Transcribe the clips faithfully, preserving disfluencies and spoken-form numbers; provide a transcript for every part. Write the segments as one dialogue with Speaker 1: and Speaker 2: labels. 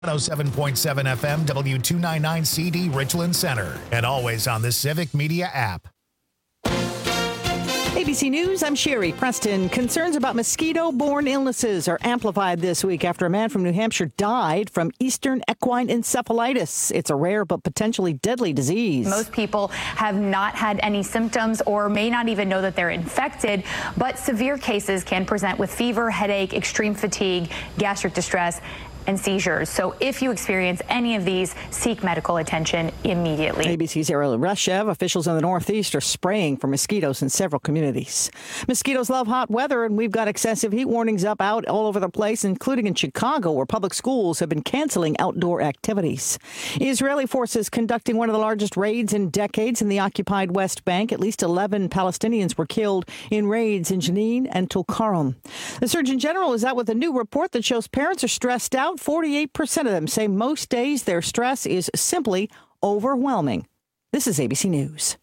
Speaker 1: one oh seven point seven F M, W two ninety-nine C D, Richland Center, and always on the Civic Media app.
Speaker 2: A B C News, I'm Sherry Preston. Concerns about mosquito-borne illnesses are amplified this week after a man from New Hampshire died from Eastern equine encephalitis. It's a rare but potentially deadly disease.
Speaker 3: Most people have not had any symptoms or may not even know that they're infected, but severe cases can present with fever, headache, extreme fatigue, gastric distress, and seizures. So if you experience any of these, seek medical attention immediately.
Speaker 2: A B C's Ariel Reshev, officials in the Northeast are spraying for mosquitoes in several communities. Mosquitoes love hot weather, and we've got excessive heat warnings up out all over the place, including in Chicago, where public schools have been canceling outdoor activities. Israeli forces conducting one of the largest raids in decades in the occupied West Bank. At least eleven Palestinians were killed in raids in Jenin and Tulkarm. The Surgeon General is out with a new report that shows parents are stressed out. forty-eight percent of them say most days their stress is simply overwhelming. This is A B C News.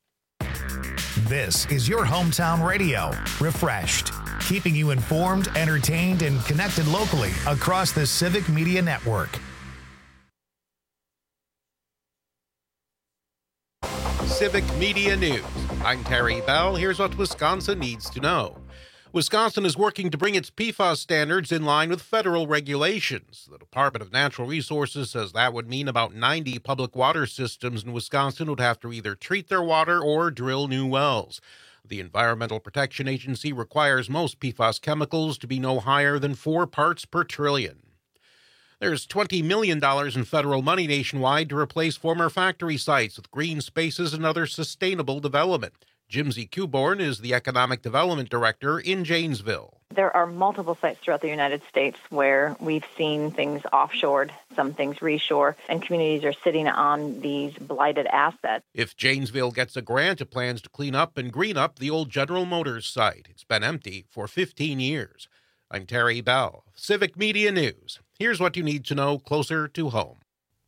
Speaker 1: This is your hometown radio, Refreshed, keeping you informed, entertained, and connected locally across the Civic Media Network.
Speaker 4: Civic Media News. I'm Terry Bell. Here's what Wisconsin needs to know. Wisconsin is working to bring its P FAS standards in line with federal regulations. The Department of Natural Resources says that would mean about ninety public water systems in Wisconsin would have to either treat their water or drill new wells. The Environmental Protection Agency requires most P FAS chemicals to be no higher than four parts per trillion. There's twenty million dollars in federal money nationwide to replace former factory sites with green spaces and other sustainable development. Jimsy Kuborn is the Economic Development Director in Janesville.
Speaker 5: There are multiple sites throughout the United States where we've seen things offshored, some things reshore, and communities are sitting on these blighted assets.
Speaker 4: If Janesville gets a grant, it plans to clean up and green up the old General Motors site. It's been empty for fifteen years. I'm Terry Bell, Civic Media News. Here's what you need to know closer to home.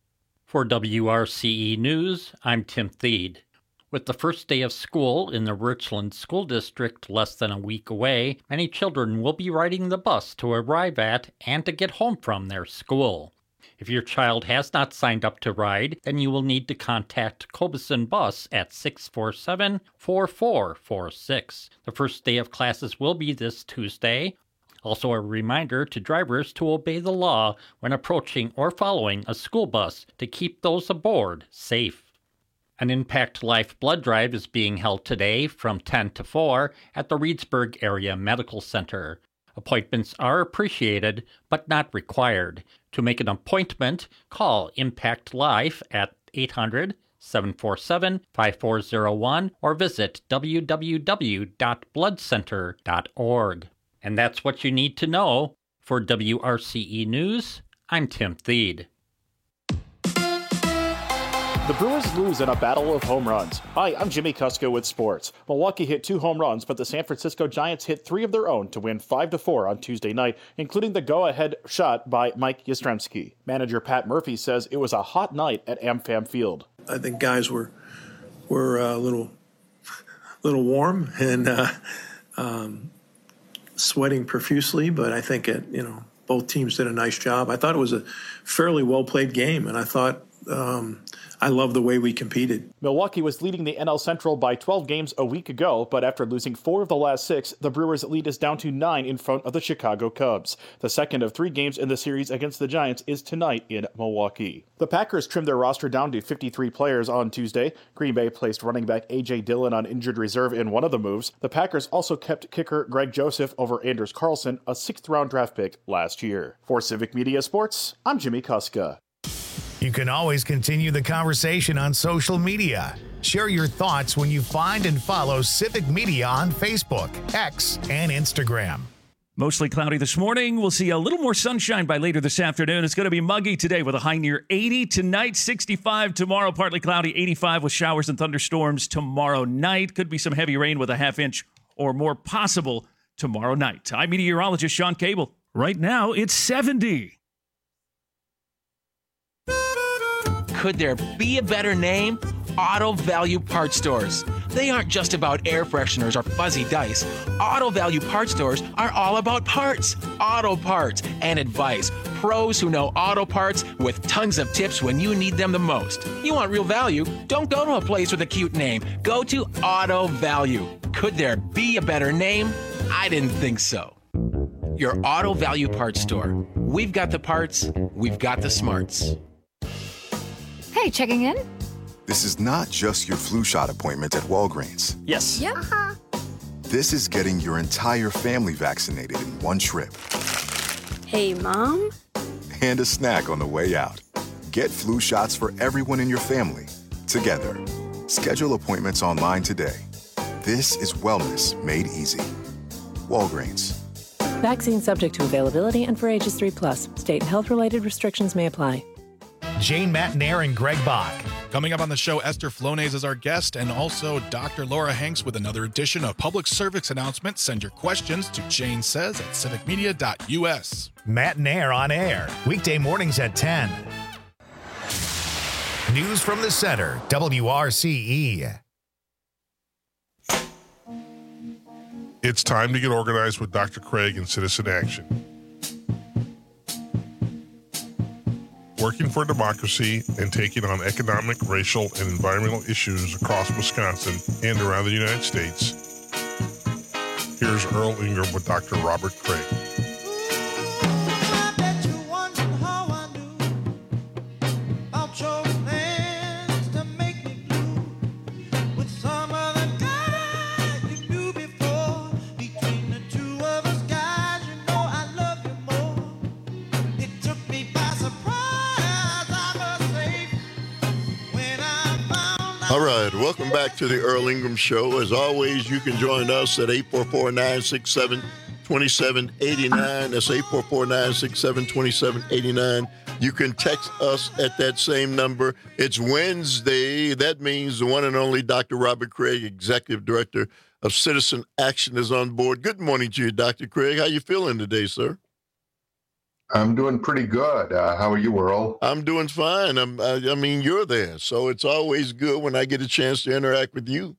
Speaker 6: For W R C E News, I'm Tim Theed. With the first day of school in the Richland School District less than a week away, many children will be riding the bus to arrive at and to get home from their school. If your child has not signed up to ride, then you will need to contact Cobeson Bus at six four seven, four four four six. The first day of classes will be this Tuesday. Also a reminder to drivers to obey the law when approaching or following a school bus to keep those aboard safe. An Impact Life blood drive is being held today from ten to four at the Reedsburg Area Medical Center. Appointments are appreciated, but not required. To make an appointment, call Impact Life at eight hundred, seven four seven, five four zero one or visit w w w dot blood center dot org. And that's what you need to know. For W R C E News, I'm Tim Theed.
Speaker 7: The Brewers lose in a battle of home runs. Hi, I'm Jimmy Kusko with sports. Milwaukee hit two home runs, but the San Francisco Giants hit three of their own to win five to four on Tuesday night, including the go-ahead shot by Mike Yastrzemski. Manager Pat Murphy says it was a hot night at AmFam Field.
Speaker 8: I think guys were were a little little warm and uh, um, sweating profusely, but I think it, you know, both teams did a nice job. I thought it was a fairly well-played game, and I thought um, I love the way we competed.
Speaker 7: Milwaukee was leading the N L Central by twelve games a week ago, but after losing four of the last six, the Brewers' lead is down to nine in front of the Chicago Cubs. The second of three games in the series against the Giants is tonight in Milwaukee. The Packers trimmed their roster down to fifty-three players on Tuesday. Green Bay placed running back A J. Dillon on injured reserve in one of the moves. The Packers also kept kicker Greg Joseph over Anders Carlson, a sixth-round draft pick last year. For Civic Media Sports, I'm Jimmy Kuska.
Speaker 1: You can always continue the conversation on social media. Share your thoughts when you find and follow Civic Media on Facebook, X, and Instagram.
Speaker 9: Mostly cloudy this morning. We'll see a little more sunshine by later this afternoon. It's going to be muggy today with a high near eighty. Tonight, sixty-five. Tomorrow, partly cloudy, eighty-five with showers and thunderstorms tomorrow night. Could be some heavy rain with a half inch or more possible tomorrow night. I'm meteorologist Sean Cable. Right now, it's seventy.
Speaker 10: Could there be a better name? Auto Value Parts Stores. They aren't just about air fresheners or fuzzy dice. Auto Value Parts Stores are all about parts, auto parts, and advice. pros who know auto parts with tons of tips when you need them the most. You want real value? Don't go to a place with a cute name. Go to Auto Value. Could there be a better name? I didn't think so. Your Auto Value Parts store. We've got the parts, we've got the smarts.
Speaker 11: Hey, checking in?
Speaker 12: This is not just your flu shot appointment at Walgreens.
Speaker 9: Yes.
Speaker 11: Yeah. Uh-huh.
Speaker 12: This is getting your entire family vaccinated in one trip.
Speaker 11: Hey, Mom?
Speaker 12: And a snack on the way out. Get flu shots for everyone in your family, together. Schedule appointments online today. This is wellness made easy. Walgreens.
Speaker 13: Vaccine subject to availability and for ages three plus. State and health-related restrictions may apply.
Speaker 1: Jane Matnair and Greg Bach.
Speaker 14: Coming up on the show, Esther Flonez is our guest, and also Doctor Laura Hanks with another edition of Public Service Announcement. Send your questions to Jane Says at civic media dot U S.
Speaker 1: Matnair on air, weekday mornings at ten. News from the center, W R C E.
Speaker 15: It's time to get organized with Doctor Craig and Citizen Action. Working for democracy and taking on economic, racial, and environmental issues across Wisconsin and around the United States. Here's Earl Ingram with Doctor Robert Craig.
Speaker 16: All right, welcome back to the Earl Ingram Show. As always, you can join us at eight four four, nine six seven, two seven eight nine. That's eight four four, nine six seven, two seven eight nine. You can text us at that same number. It's Wednesday. That means the one and only Doctor Robert Craig, Executive Director of Citizen Action, is on board. Good morning to you, Doctor Craig. How you feeling today, sir?
Speaker 17: I'm doing pretty good. Uh, how are you, Earl?
Speaker 16: I'm doing fine. I'm, I, I mean, you're there, so it's always good when I get a chance to interact with you.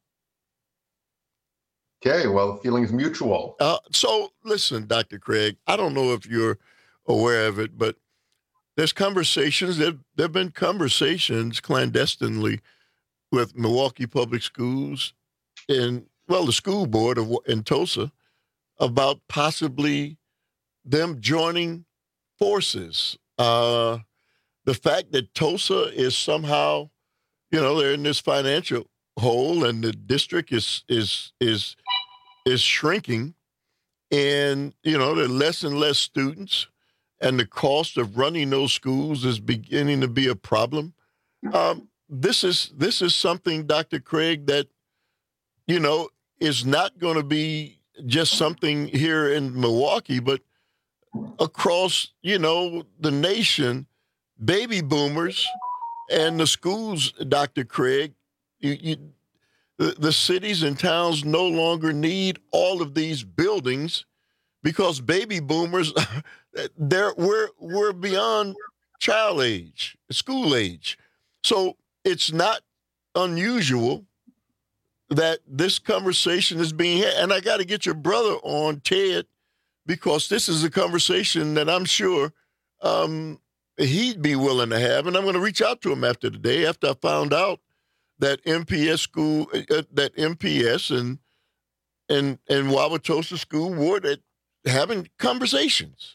Speaker 17: Okay, well, feelings mutual.
Speaker 16: Uh, so, listen, Doctor Craig, I don't know if you're aware of it, but there's conversations, there there have been conversations clandestinely with Milwaukee Public Schools and, well, the school board of, in Tulsa about possibly them joining forces. Uh, the fact that Tulsa is somehow, you know, they're in this financial hole, and the district is is is is shrinking, and you know there are less and less students, and the cost of running those schools is beginning to be a problem. Um, this is this is something, Doctor Craig, that you know is not going to be just something here in Milwaukee, but across, you know, the nation. Baby boomers and the schools, Doctor Craig, you, you, the, the cities and towns no longer need all of these buildings because baby boomers, they're, we're, we're beyond child age, school age. So it's not unusual that this conversation is being had. And I got to get your brother on, Ted, because this is a conversation that I'm sure um, he'd be willing to have. And I'm going to reach out to him after the day, after I found out that M P S school, uh, that M P S and and and Wauwatosa School were at having conversations.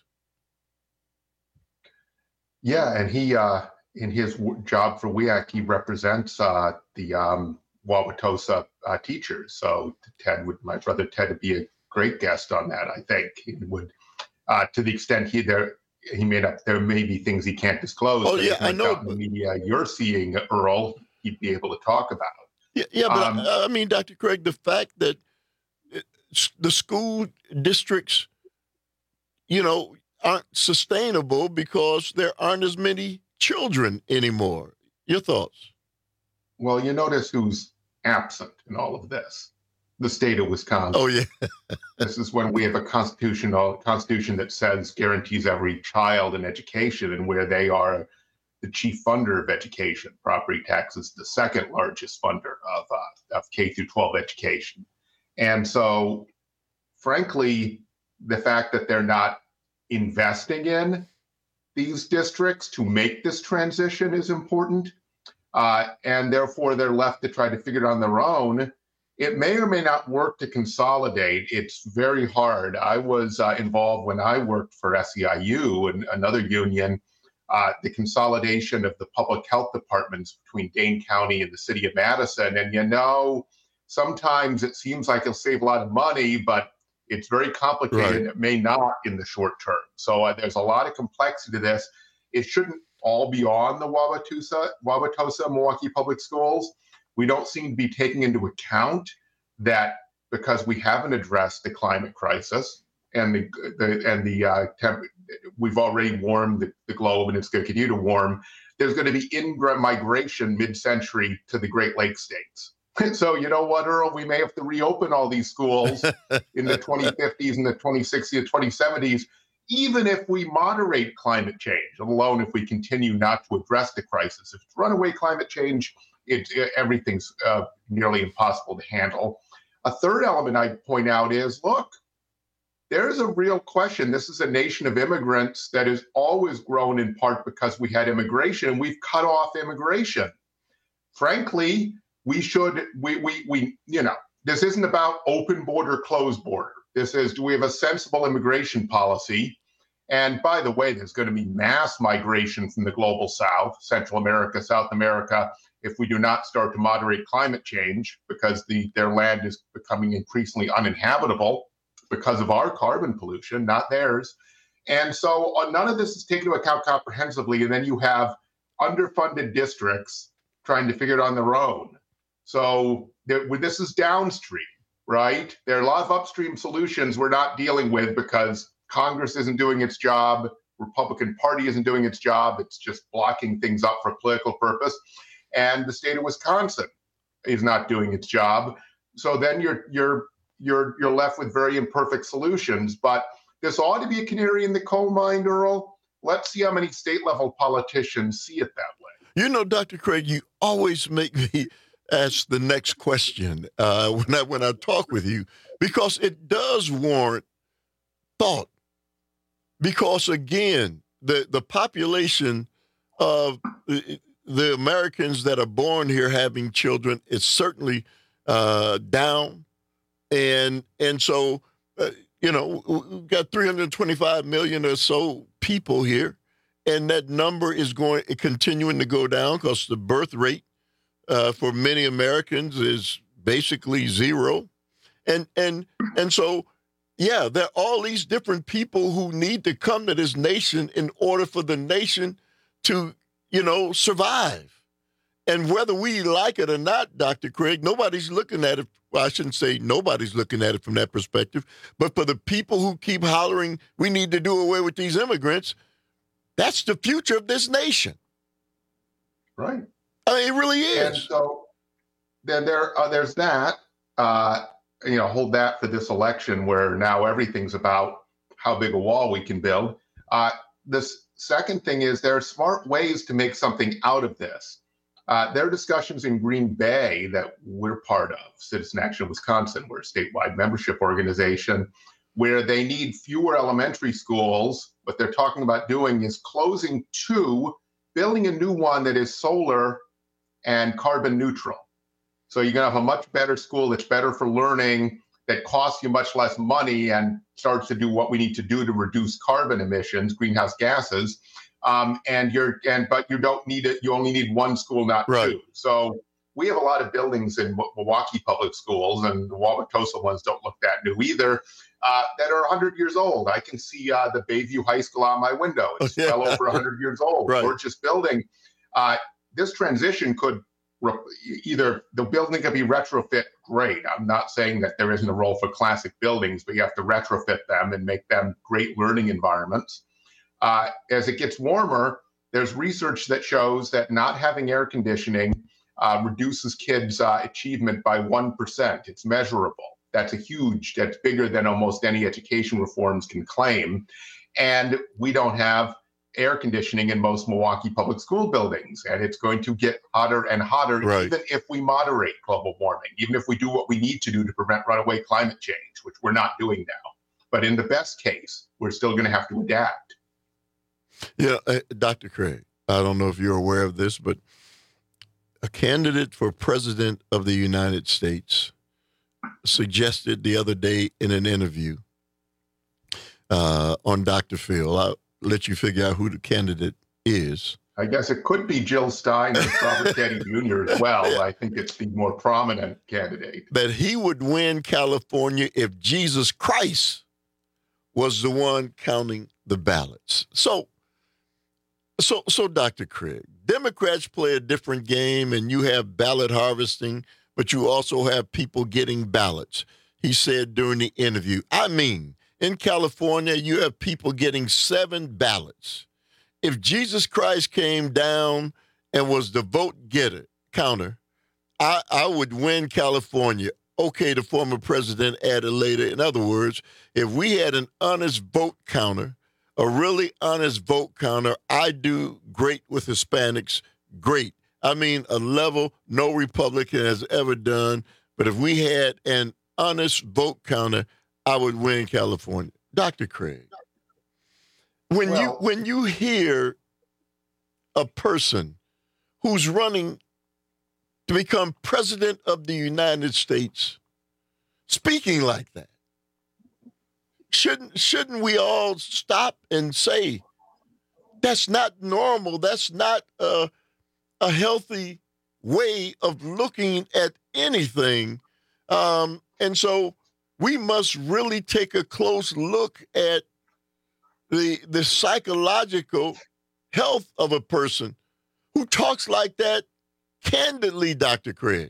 Speaker 17: Yeah, and he, uh, in his w- job for W I A C, he represents uh, the um, Wauwatosa uh, teachers. So Ted would, my brother Ted, would be a great guest on that. I think he would, uh, to the extent he there, he may not. There may be things he can't disclose.
Speaker 16: Oh yeah, I know.
Speaker 17: The media you're seeing, Earl, he'd be able to talk about.
Speaker 16: Yeah, yeah, but
Speaker 17: um,
Speaker 16: I, I mean, Doctor Craig, the fact that the school districts, you know, aren't sustainable because there aren't as many children anymore. Your thoughts?
Speaker 17: Well, you notice who's absent in all of this. The state of Wisconsin.
Speaker 16: Oh, yeah.
Speaker 17: This is when we have a constitutional constitution that says guarantees every child an education, and where they are the chief funder of education. Property tax is the second largest funder of, uh, of K through twelve education. And so, frankly, the fact that they're not investing in these districts to make this transition is important. Uh, and therefore, they're left to try to figure it on their own. It may or may not work to consolidate. It's very hard. I was uh, involved when I worked for S E I U, and another union, uh, the consolidation of the public health departments between Dane County and the city of Madison. And you know, sometimes it seems like it'll save a lot of money, but it's very complicated. Right. It may not in the short term. So uh, there's a lot of complexity to this. It shouldn't all be on the Wauwatosa, Wauwatosa Milwaukee Public Schools. We don't seem to be taking into account that because we haven't addressed the climate crisis and the, the and the uh, temp, we've already warmed the, the globe and it's going to continue to warm. There's going to be in-migration mid-century to the Great Lakes states. So you know what, Earl? We may have to reopen all these schools in the twenty fifties and the twenty sixties and twenty seventies, even if we moderate climate change, let alone if we continue not to address the crisis. If it's runaway climate change, it, it, everything's uh, nearly impossible to handle. A third element I'd point out is, look, there's a real question. This is a nation of immigrants that has always grown in part because we had immigration, and we've cut off immigration. Frankly, we should, we, we, we, you know, this isn't about open border, closed border. This is, do we have a sensible immigration policy? And by the way, there's going to be mass migration from the global south, Central America, South America, if we do not start to moderate climate change, because the, their land is becoming increasingly uninhabitable because of our carbon pollution, not theirs. And so uh, none of this is taken into account comprehensively. And then you have underfunded districts trying to figure it on their own. So there, this is downstream, right? There are a lot of upstream solutions we're not dealing with because Congress isn't doing its job, Republican Party isn't doing its job, it's just blocking things up for political purpose, and the state of Wisconsin is not doing its job. So then you're you're you're you're left with very imperfect solutions. But this ought to be a canary in the coal mine, Earl. Let's see how many state level politicians see it that way.
Speaker 16: You know, Doctor Craig, you always make me ask the next question uh, when I when I talk with you, because it does warrant thought. Because again, the the population of the, the Americans that are born here having children is certainly uh, down, and and so uh, you know we've got three hundred twenty-five million or so people here, and that number is going continuing to go down because the birth rate Uh, for many Americans is basically zero. And and and so, yeah, there are all these different people who need to come to this nation in order for the nation to, you know, survive. And whether we like it or not, Doctor Craig, nobody's looking at it. Well, I shouldn't say nobody's looking at it from that perspective. But for the people who keep hollering, we need to do away with these immigrants, that's the future of this nation.
Speaker 17: Right.
Speaker 16: I mean, it really is.
Speaker 17: And so then there, uh, there's that, uh, you know, hold that for this election where now everything's about how big a wall we can build. Uh, this second thing is there are smart ways to make something out of this. Uh, there are discussions in Green Bay that we're part of, Citizen Action Wisconsin, we're a statewide membership organization, where they need fewer elementary schools. What they're talking about doing is closing two, building a new one that is solar and carbon neutral. So you're going to have a much better school that's better for learning, that costs you much less money and starts to do what we need to do to reduce carbon emissions, greenhouse gases. Um, and you're and but you don't need it. You only need one school, not right. two. So we have a lot of buildings in Milwaukee public schools, and the Wauwatosa ones don't look that new either, uh, that are one hundred years old. I can see uh, the Bayview High School on my window. It's yeah. well over one hundred years old. Right. Gorgeous building. Uh, this transition could re- either the building could be retrofit. Great. I'm not saying that there isn't a role for classic buildings, but you have to retrofit them and make them great learning environments. Uh, as it gets warmer, there's research that shows that not having air conditioning uh, reduces kids' uh, achievement by one percent. It's measurable. That's a huge, that's bigger than almost any education reforms can claim. And we don't have air conditioning in most Milwaukee public school buildings. And it's going to get hotter and hotter, right. even if we moderate global warming, even if we do what we need to do to prevent runaway climate change, which we're not doing now. But in the best case, we're still going to have to adapt.
Speaker 16: Yeah, uh, Doctor Craig, I don't know if you're aware of this, but a candidate for president of the United States suggested the other day in an interview uh, on Doctor Phil, I'll let you figure out who the candidate is.
Speaker 17: I guess it could be Jill Stein and Robert Kennedy Junior as well. I think it's the more prominent candidate.
Speaker 16: That he would win California if Jesus Christ was the one counting the ballots. So, so, so, Doctor Craig, Democrats play a different game, and you have ballot harvesting, but you also have people getting ballots. He said during the interview, I mean, in California, you have people getting seven ballots. If Jesus Christ came down and was the vote getter, counter, I, I would win California. Okay, the former president added later. In other words, if we had an honest vote counter, a really honest vote counter, I do great with Hispanics, great. I mean, a level no Republican has ever done. But if we had an honest vote counter, I would win California. Doctor Craig, when well, you when you hear a person who's running to become president of the United States speaking like that, shouldn't shouldn't we all stop and say, that's not normal, that's not a, a healthy way of looking at anything? Um, and so we must really take a close look at the the psychological health of a person who talks like that candidly, Doctor Craig.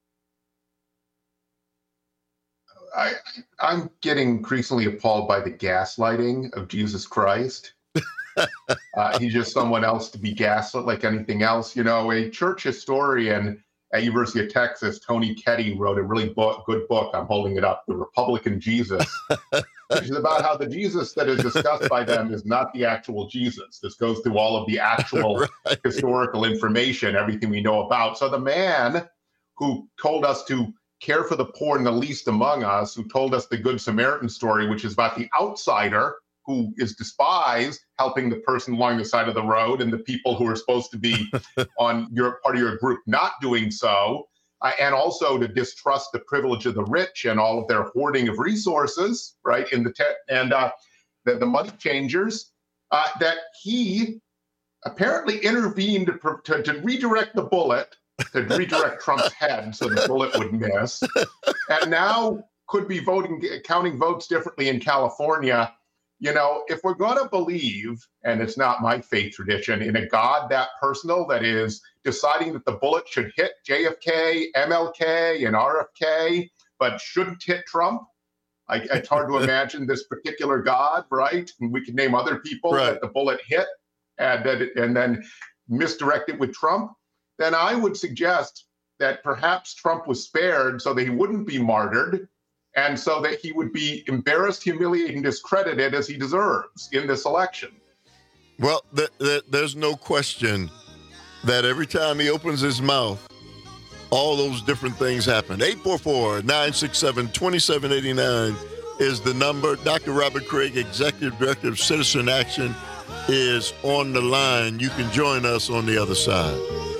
Speaker 17: I, I'm getting increasingly appalled by the gaslighting of Jesus Christ. uh, he's just someone else to be gaslit like anything else. You know, a church historian at University of Texas, Tony Ketty, wrote a really book, good book. I'm holding it up, The Republican Jesus, which is about how the Jesus that is discussed by them is not the actual Jesus. This goes through all of the actual right. historical information, everything we know about. So the man who told us to care for the poor and the least among us, who told us the Good Samaritan story, which is about the outsider who is despised, helping the person along the side of the road, and the people who are supposed to be on your part of your group not doing so, uh, and also to distrust the privilege of the rich and all of their hoarding of resources, right? In the te- and uh, the, the money changers, uh, that he apparently intervened to, to, to redirect the bullet, to redirect Trump's head so the bullet would miss, and now could be voting, counting votes differently in California. You know, if we're going to believe, and it's not my faith tradition, in a God that personal that is deciding that the bullet should hit J F K, M L K, and R F K, but shouldn't hit Trump, I, it's hard to imagine this particular God, right? And we can name other people right. that the bullet hit and, that it, and then misdirect it with Trump. Then I would suggest that perhaps Trump was spared so that he wouldn't be martyred, and so that he would be embarrassed, humiliated, and discredited as he deserves in this election.
Speaker 16: Well, th- th- there's no question that every time he opens his mouth, all those different things happen. eight four four, nine six seven, two seven eight nine is the number. Doctor Robert Craig, Executive Director of Citizen Action, is on the line. You can join us on the other side.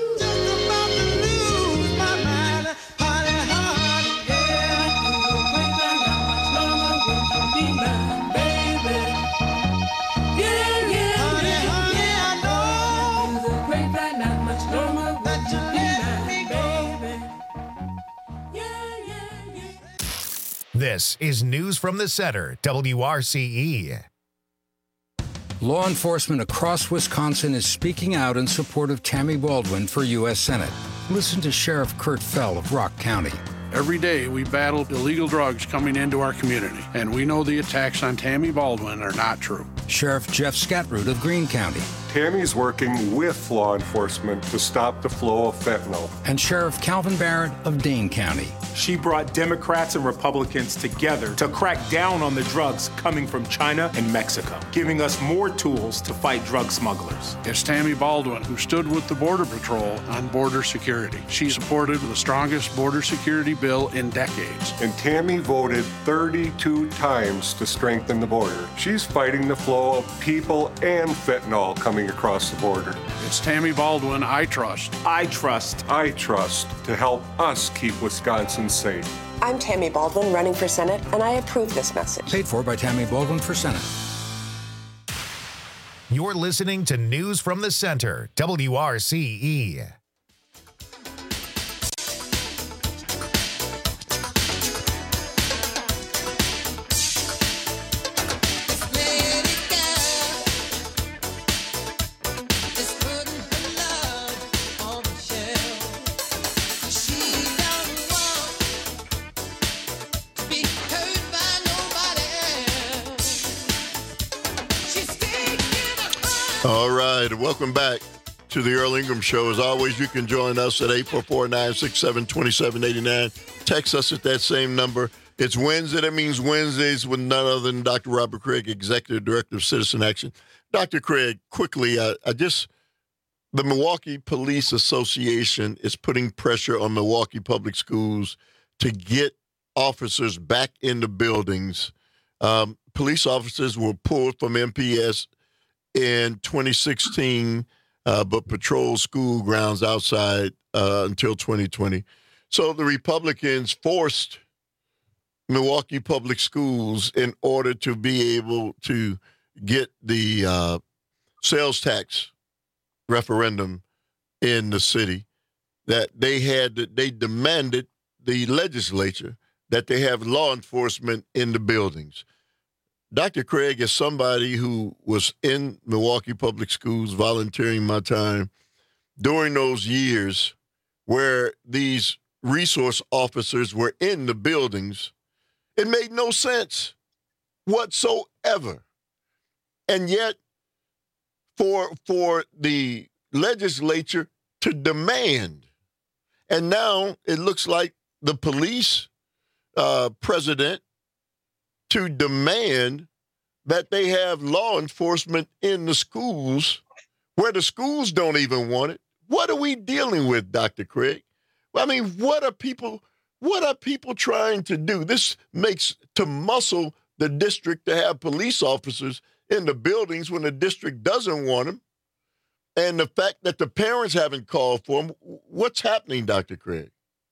Speaker 1: This is News from the Center, W R C E.
Speaker 18: Law enforcement across Wisconsin is speaking out in support of Tammy Baldwin for U S Senate. Listen to Sheriff Kurt Fell of Rock County.
Speaker 19: Every day we battle illegal drugs coming into our community, and we know the attacks on Tammy Baldwin are not true.
Speaker 18: Sheriff Jeff Scatroot of Greene County.
Speaker 20: Tammy's working with law enforcement to stop the flow of fentanyl.
Speaker 18: And Sheriff Calvin Barrett of Dane County.
Speaker 21: She brought Democrats and Republicans together to crack down on the drugs coming from China and Mexico, giving us more tools to fight drug smugglers.
Speaker 19: It's Tammy Baldwin, who stood with the Border Patrol on border security. She supported the strongest border security bill in decades.
Speaker 20: And Tammy voted thirty-two times to strengthen the border. She's fighting the flow of people and fentanyl coming across the border.
Speaker 19: It's Tammy Baldwin I trust.
Speaker 21: I trust.
Speaker 20: I trust to help us keep Wisconsin safe.
Speaker 22: I'm Tammy Baldwin running for Senate, and I approve this message.
Speaker 18: Paid for by Tammy Baldwin for Senate.
Speaker 1: You're listening to News from the Center, W R C E.
Speaker 16: All right, welcome back to the Earl Ingram Show. As always, you can join us at eight four four, nine six seven, two seven eight nine. Text us at that same number. It's Wednesday. That means Wednesdays with none other than Doctor Robert Craig, Executive Director of Citizen Action. Doctor Craig, quickly, I, I just, the Milwaukee Police Association is putting pressure on Milwaukee Public Schools to get officers back in the buildings. Um, police officers were pulled from M P S in twenty sixteen, uh, but patrol school grounds outside uh, until twenty twenty. So the Republicans forced Milwaukee Public Schools in order to be able to get the uh, sales tax referendum in the city, that they had, they demanded the legislature that they have law enforcement in the buildings. Doctor Craig is somebody who was in Milwaukee Public Schools volunteering my time during those years where these resource officers were in the buildings. It made no sense whatsoever. And yet, for, for the legislature to demand, and now it looks like the police uh, president to demand that they have law enforcement in the schools where the schools don't even want it. What are we dealing with, Doctor Craig? I mean, what are people, what are people trying to do? This makes to muscle the district to have police officers in the buildings when the district doesn't want them. And the fact that the parents haven't called for them. What's happening, Doctor Craig?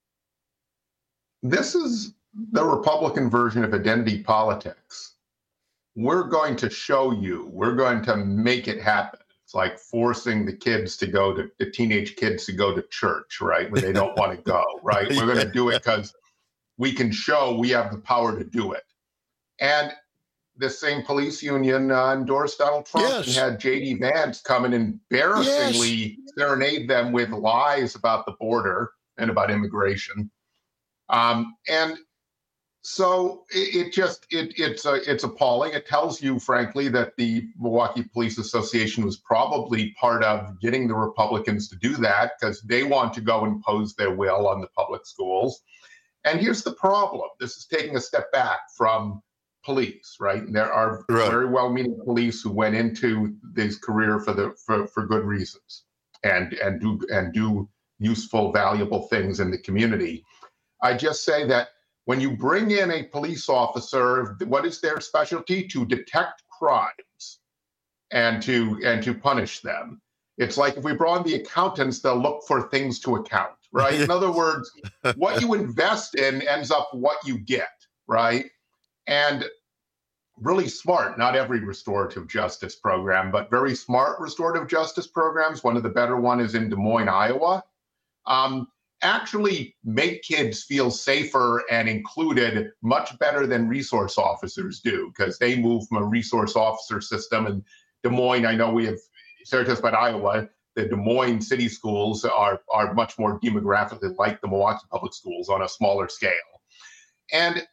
Speaker 17: This is the Republican version of identity politics. We're going to show you, we're going to make it happen. It's like forcing the kids to go to, the teenage kids to go to church, right? When they don't want to go, right? We're going to do it because we can show we have the power to do it. And the same police union uh, endorsed Donald Trump yes. and had J D Vance come and embarrassingly yes. serenade them with lies about the border and about immigration. Um, and so it, it just, it, it's uh, it's appalling. It tells you, frankly, that the Milwaukee Police Association was probably part of getting the Republicans to do that because they want to go impose their will on the public schools. And here's the problem. This is taking a step back from police, right? And there are right. very well-meaning police who went into this career for the for, for good reasons and and do and do useful, valuable things in the community. I just say that when you bring in a police officer, what is their specialty? To detect crimes and to and to punish them. It's like if we brought in the accountants, they'll look for things to account, right? In other words, what you invest in ends up what you get, right? And really smart, not every restorative justice program, but very smart restorative justice programs. One of the better one is in Des Moines, Iowa. Um, actually make kids feel safer and included much better than resource officers do, because they move from a resource officer system. And Des Moines, I know we have stereotypes about Iowa. The Des Moines city schools are, are much more demographically like the Milwaukee public schools on a smaller scale. And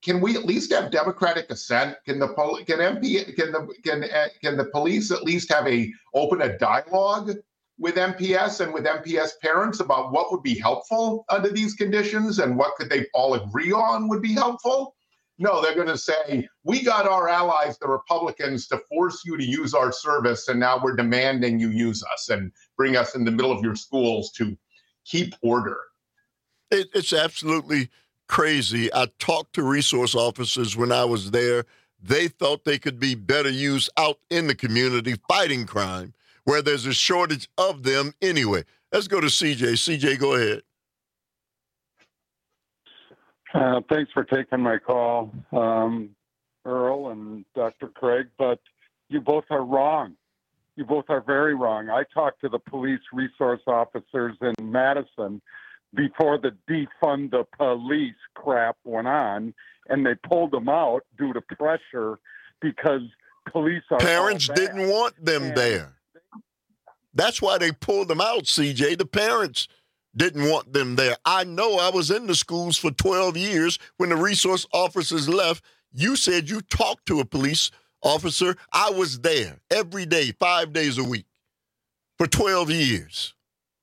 Speaker 17: can we at least have democratic assent? Can the pol- can M P can the can uh, can the police at least have a open a dialogue with M P S and with M P S parents about what would be helpful under these conditions and what could they all agree on would be helpful? No, they're going to say, we got our allies, the Republicans, to force you to use our service, and now we're demanding you use us and bring us in the middle of your schools to keep order.
Speaker 16: It, it's absolutely crazy. I talked to resource officers when I was there. They thought they could be better used out in the community fighting crime, where there's a shortage of them anyway. Let's go to C J. C J, go ahead.
Speaker 2: Uh, thanks for taking my call, um, Earl and Doctor Craig, but you both are wrong. You both are very wrong. I talked to the police resource officers in Madison before the defund the police crap went on, and they pulled them out due to pressure because police are
Speaker 16: Parents didn't want them and there. That's why they pulled them out, C J. The parents didn't want them there. I know. I was in the schools for twelve years. When the resource officers left, you said you talked to a police officer. I was there every day, five days a week for twelve years.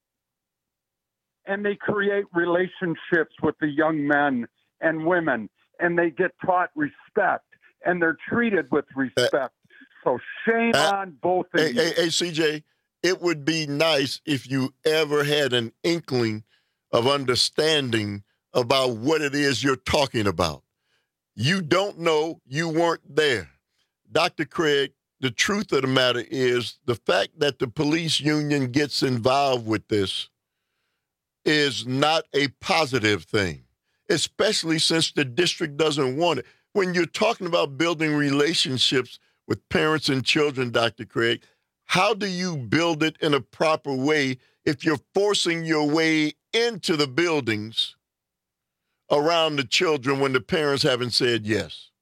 Speaker 2: And they create relationships with the young men and women, and they get taught respect, and they're treated with respect. Uh, so shame uh, on both of
Speaker 16: hey,
Speaker 2: you.
Speaker 16: Hey, hey, C J, it would be nice if you ever had an inkling of understanding about what it is you're talking about. You don't know, you weren't there. Doctor Craig, the truth of the matter is the fact that the police union gets involved with this is not a positive thing, especially since the district doesn't want it. When you're talking about building relationships with parents and children, Doctor Craig, how do you build it in a proper way if you're forcing your way into the buildings around the children when the parents haven't said yes?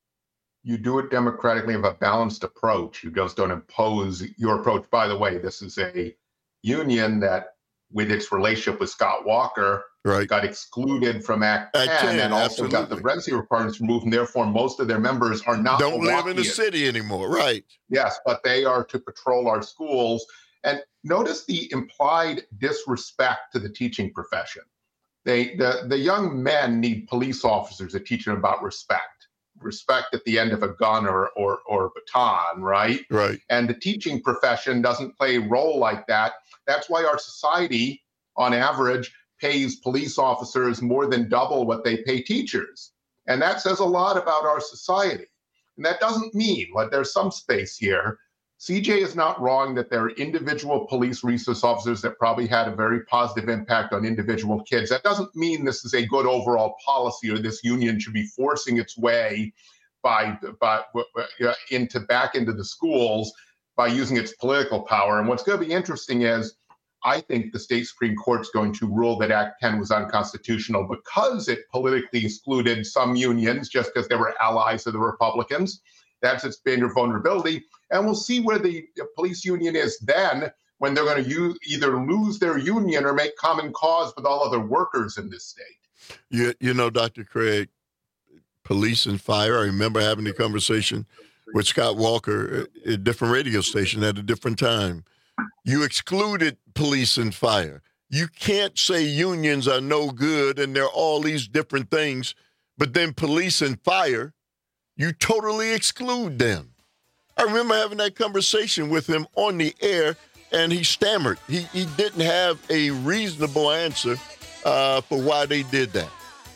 Speaker 17: You do it democratically of a balanced approach. You just don't impose your approach. By the way, this is a union that, with its relationship with Scott Walker,
Speaker 16: right,
Speaker 2: got excluded from Act ten,
Speaker 16: ten
Speaker 2: and also
Speaker 16: absolutely.
Speaker 2: got the residency requirements removed, and therefore most of their members are not
Speaker 16: Don't live in the
Speaker 2: Milwaukeeans.
Speaker 16: city anymore, right?
Speaker 2: Yes, but they are to patrol our schools. And notice the implied disrespect to the teaching profession. They, the, the young men need police officers to teach them about respect. Respect at the end of a gun or, or, or baton, right?
Speaker 16: Right.
Speaker 2: And the teaching profession doesn't play a role like that. That's why our society, on average, pays police officers more than double what they pay teachers. And that says a lot about our society. And that doesn't mean, like, there's some space here. C J is not wrong that there are individual police resource officers that probably had a very positive impact on individual kids. That doesn't mean this is a good overall policy or this union should be forcing its way by, by uh, into back into the schools by using its political power. And what's going to be interesting is I think the state Supreme Court's going to rule that Act ten was unconstitutional because it politically excluded some unions just because they were allies of the Republicans. That's its major vulnerability. And we'll see where the police union is then when they're going to use, either lose their union or make common cause with all other workers in this state.
Speaker 16: You, you know, Doctor Craig, police and fire, I remember having a conversation with Scott Walker at a different radio station at a different time. You excluded police and fire. You can't say unions are no good and there are all these different things, but then police and fire, you totally exclude them. I remember having that conversation with him on the air, and he stammered. He, he didn't have a reasonable answer uh, for why they did that.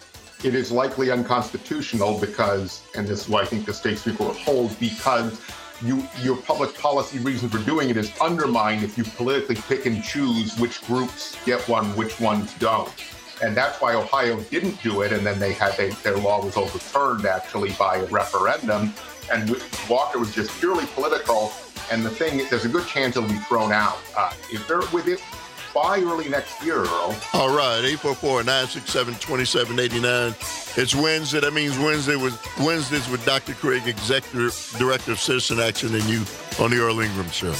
Speaker 2: It is likely unconstitutional because, and this is why I think the state Supreme Court holds, because you, your public policy reason for doing it is undermined if you politically pick and choose which groups get one, which ones don't. And that's why Ohio didn't do it, and then they had they, their law was overturned actually by a referendum. And Walker was just purely political. And the thing, there's a good chance it'll be thrown out. Uh, if they're with it by early next year, Earl.
Speaker 16: All right, eight four four, nine six seven, two seven eight nine. It's Wednesday. That means Wednesday was Wednesdays with Doctor Craig, Executive Director of Citizen Action, and you on the Earl Ingram Show.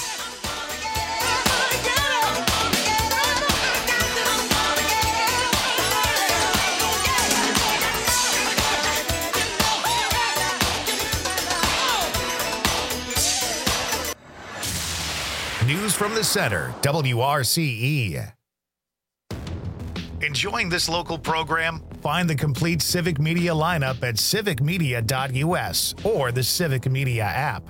Speaker 1: from the center, W R C E. Enjoying this local program? Find the complete Civic Media lineup at civic media dot U S or the Civic Media app.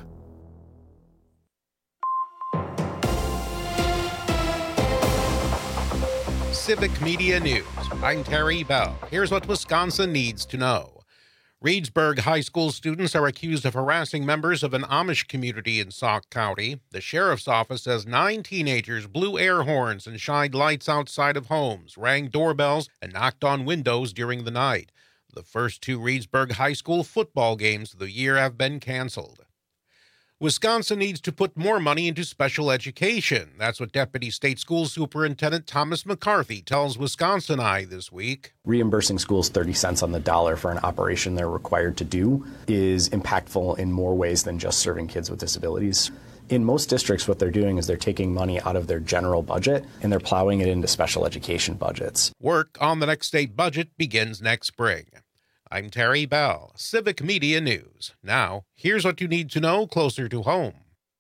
Speaker 4: Civic Media News. I'm Terry Bell. Here's what Wisconsin needs to know. Reedsburg High School students are accused of harassing members of an Amish community in Sauk County. The sheriff's office says nine teenagers blew air horns and shined lights outside of homes, rang doorbells, and knocked on windows during the night. The first two Reedsburg High School football games of the year have been canceled. Wisconsin needs to put more money into special education. That's what Deputy State School Superintendent Thomas McCarthy tells Wisconsin Eye this week.
Speaker 3: Reimbursing schools thirty cents on the dollar for an operation they're required to do is impactful in more ways than just serving kids with disabilities. In most districts, what they're doing is they're taking money out of their general budget and they're plowing it into special education budgets.
Speaker 4: Work on the next state budget begins next spring. I'm Terry Bell, Civic Media News. Now, here's what you need to know closer to home.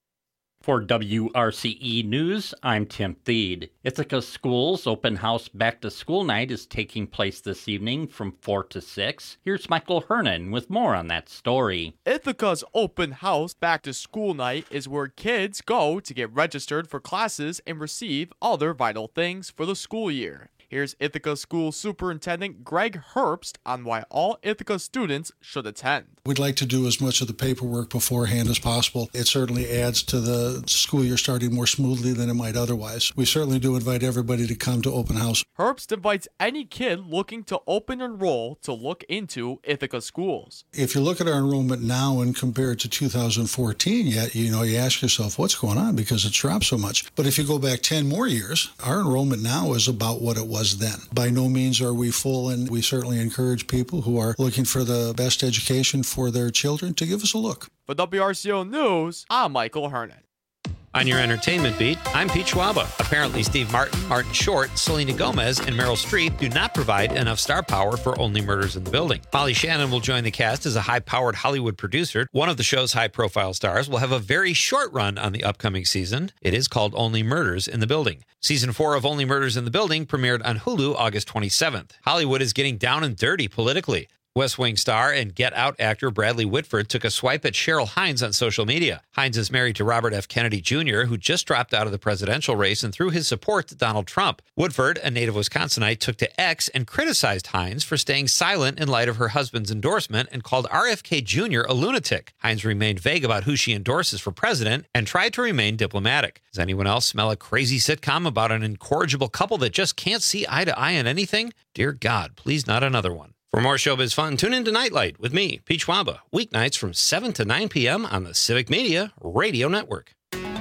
Speaker 6: For W R C E News, I'm Tim Theed. Ithaca Schools Open House Back to School Night is taking place this evening from four to six. Here's Michael Hernan with more on that story.
Speaker 5: Ithaca's Open House Back to School Night is where kids go to get registered for classes and receive other vital things for the school year. Here's Ithaca School Superintendent Greg Herbst on why all Ithaca students should attend.
Speaker 23: We'd like to do as much of the paperwork beforehand as possible. It certainly adds to the school year starting more smoothly than it might otherwise. We certainly do invite everybody to come to Open House.
Speaker 5: Herbst invites any kid looking to open enroll to look into Ithaca schools.
Speaker 23: If you look at our enrollment now and compare it to two thousand fourteen, yet you know, you ask yourself, what's going on? Because it's dropped so much. But if you go back ten more years, our enrollment now is about what it was then. By no means are we full, and we certainly encourage people who are looking for the best education for their children to give us a look.
Speaker 5: For W R C O News, I'm Michael Hernan.
Speaker 24: On your entertainment beat, I'm Pete Schwaba. Apparently, Steve Martin, Martin Short, Selena Gomez, and Meryl Streep do not provide enough star power for Only Murders in the Building. Molly Shannon will join the cast as a high-powered Hollywood producer. One of the show's high-profile stars will have a very short run on the upcoming season. It is called Only Murders in the Building. Season four of Only Murders in the Building premiered on Hulu August twenty-seventh. Hollywood is getting down and dirty politically. West Wing star and Get Out actor Bradley Whitford took a swipe at Cheryl Hines on social media. Hines is married to Robert F. Kennedy Junior, who just dropped out of the presidential race and threw his support to Donald Trump. Woodford, a native Wisconsinite, took to X and criticized Hines for staying silent in light of her husband's endorsement and called R F K Junior a lunatic. Hines remained vague about who she endorses for president and tried to remain diplomatic. Does anyone else smell a crazy sitcom about an incorrigible couple that just can't see eye to eye on anything? Dear God, please not another one. For more showbiz fun, tune in to Nightlight with me, Pete Schwaba, weeknights from seven to nine p.m. on the Civic Media Radio Network.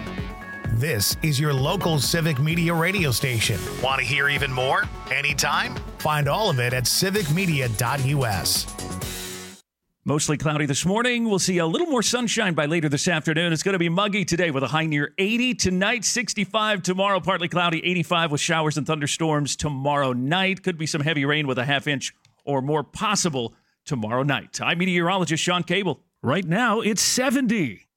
Speaker 1: This is your local Civic Media radio station. Want to hear even more? Anytime? Find all of it at civic media dot U S.
Speaker 9: Mostly cloudy this morning. We'll see a little more sunshine by later this afternoon. It's going to be muggy today with a high near eighty. Tonight, sixty-five. Tomorrow, partly cloudy, eighty-five with showers and thunderstorms tomorrow night. Could be some heavy rain with a half inch or more possible tomorrow night. I'm meteorologist Sean Cable. Right now, it's seventy.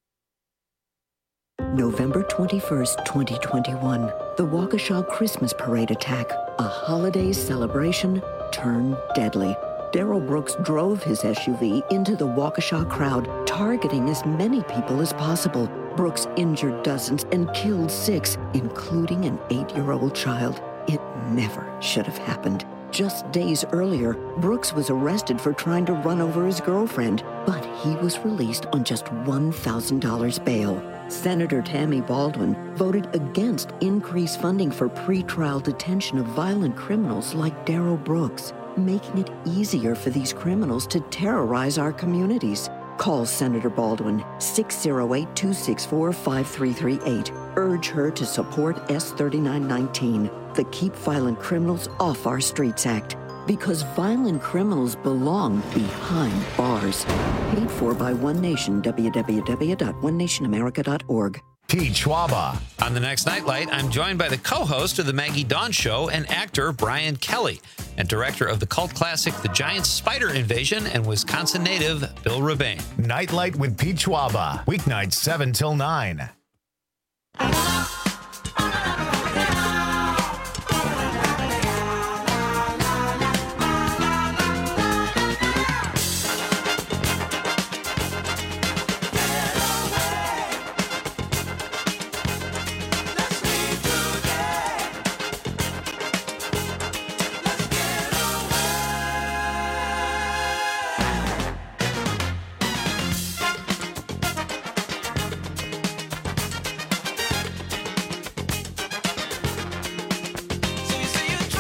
Speaker 25: November twenty-first, twenty twenty-one. The Waukesha Christmas Parade attack. A holiday celebration turned deadly. Darrell Brooks drove his S U V into the Waukesha crowd, targeting as many people as possible. Brooks injured dozens and killed six, including an eight-year-old child. It never should have happened. Just days earlier, Brooks was arrested for trying to run over his girlfriend, but he was released on just one thousand dollars bail. Senator Tammy Baldwin voted against increased funding for pretrial detention of violent criminals like Darrell Brooks, making it easier for these criminals to terrorize our communities. Call Senator Baldwin, six oh eight, two six four, five three three eight. Urge her to support S thirty-nine nineteen, the Keep Violent Criminals Off Our Streets Act. Because violent criminals belong behind bars. Paid for by One Nation, w w w dot one nation america dot org.
Speaker 1: Pete Schwaba.
Speaker 24: On the next Nightlight, I'm joined by the co-host of The Maggie Dawn Show and actor Brian Kelly, and director of the cult classic The Giant Spider Invasion and Wisconsin native Bill Rebane.
Speaker 1: Nightlight with Pete Schwaba. Weeknights seven till nine.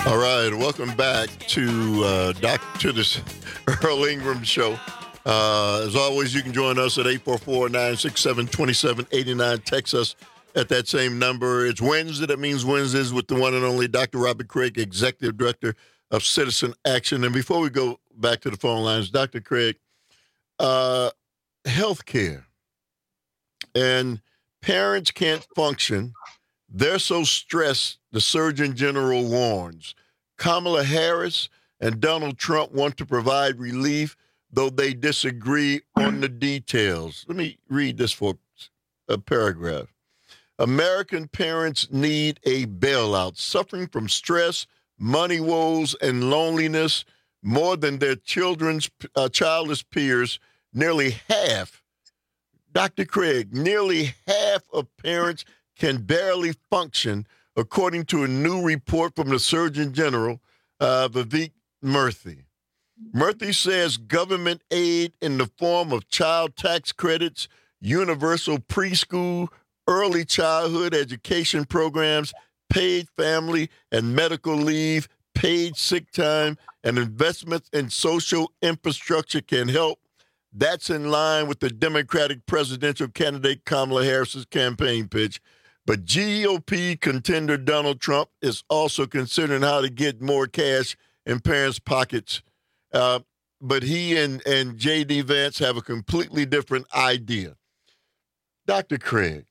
Speaker 16: All right, welcome back to uh, Doc to this Earl Ingram show. Uh, as always, you can join us at eight four four, nine six seven, two seven eight nine. Text us at that same number. It's Wednesday. That means Wednesdays with the one and only Doctor Robert Craig, Executive Director of Citizen Action. And before we go back to the phone lines, Doctor Craig, uh, healthcare and parents can't function. They're so stressed, the Surgeon General warns. Kamala Harris and Donald Trump want to provide relief, though they disagree on the details. Let me read this for a paragraph. American parents need a bailout, suffering from stress, money woes, and loneliness more than their children's uh, childless peers. Nearly half, Doctor Craig, nearly half of parents can barely function, according to a new report from the Surgeon General, uh, Vivek Murthy. Murthy says government aid in the form of child tax credits, universal preschool, early childhood education programs, paid family and medical leave, paid sick time, and investments in social infrastructure can help. That's in line with the Democratic presidential candidate Kamala Harris's campaign pitch. But G O P contender Donald Trump is also considering how to get more cash in parents' pockets. Uh, but he and, and J D Vance have a completely different idea. Doctor Craig,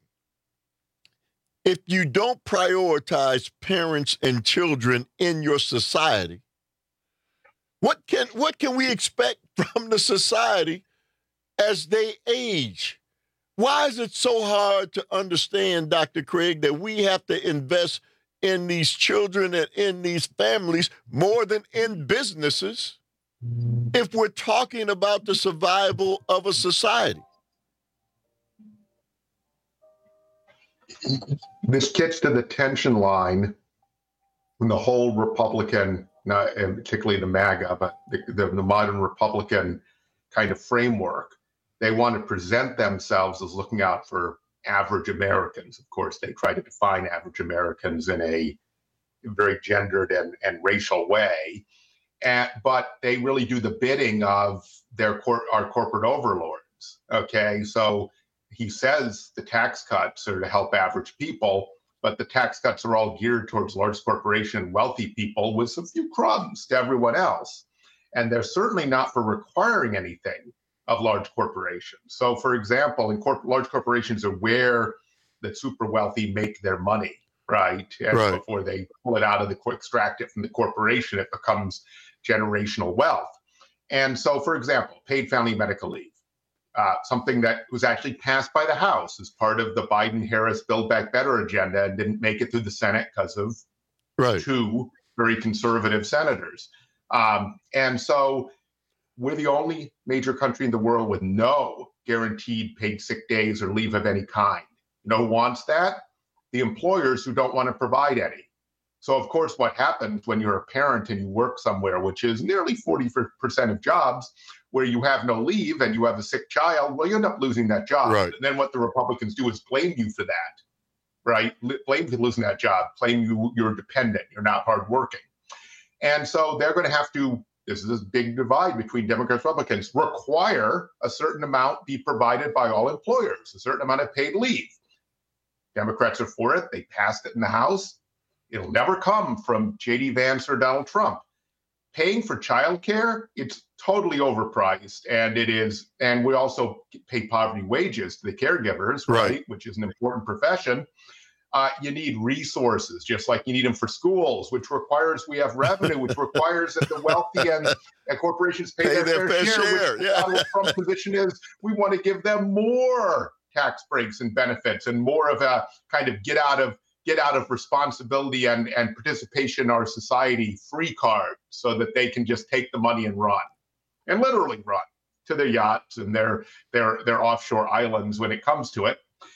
Speaker 16: if you don't prioritize parents and children in your society, what can what can we expect from the society as they age? Why is it so hard to understand, Doctor Craig, that we have to invest in these children and in these families more than in businesses if we're talking about the survival of a society?
Speaker 2: This gets to the tension line in the whole Republican, not, and particularly the MAGA, but the, the, the modern Republican kind of framework. They want to present themselves as looking out for average Americans. Of course, they try to define average Americans in a very gendered and, and racial way. And, but they really do the bidding of their cor- our corporate overlords. Okay, so he says the tax cuts are to help average people, but the tax cuts are all geared towards large corporation, wealthy people with some few crumbs to everyone else. And they're certainly not for requiring anything of large corporations. So, for example, in corp- large corporations are where the super wealthy make their money, right? And
Speaker 16: right.
Speaker 2: before they pull it out of the, extract it from the corporation, it becomes generational wealth. And so, for example, paid family medical leave, uh, something that was actually passed by the House as part of the Biden-Harris Build Back Better agenda and didn't make it through the Senate because of
Speaker 16: right.
Speaker 2: two very conservative senators. Um, and so we're the only major country in the world with no guaranteed paid sick days or leave of any kind. You know who wants that? The employers who don't want to provide any. So, of course, what happens when you're a parent and you work somewhere, which is nearly forty percent of jobs, where you have no leave and you have a sick child, well, you end up losing that job.
Speaker 16: Right.
Speaker 2: And then what the Republicans do is blame you for that, right? Blame you for losing that job, blame you you're dependent, you're not hardworking. And so they're going to have to, this is this big divide between Democrats and Republicans, require a certain amount be provided by all employers, a certain amount of paid leave. Democrats are for it. They passed it in the House. It'll never come from J D Vance or Donald Trump. Paying for childcare, it's totally overpriced, and it is, and we also pay poverty wages to the caregivers, right? right. Which is an important profession. Uh, you need resources, just like you need them for schools, which requires we have revenue, which requires that the wealthy and, and corporations pay, pay their, their fair, fair share. share. Which yeah. the Trump position is we want to give them more tax breaks and benefits and more of a kind of get out of get out of responsibility and, and participation in our society free card so that they can just take the money and run, and literally run to their yachts and their their their offshore islands when it comes to it.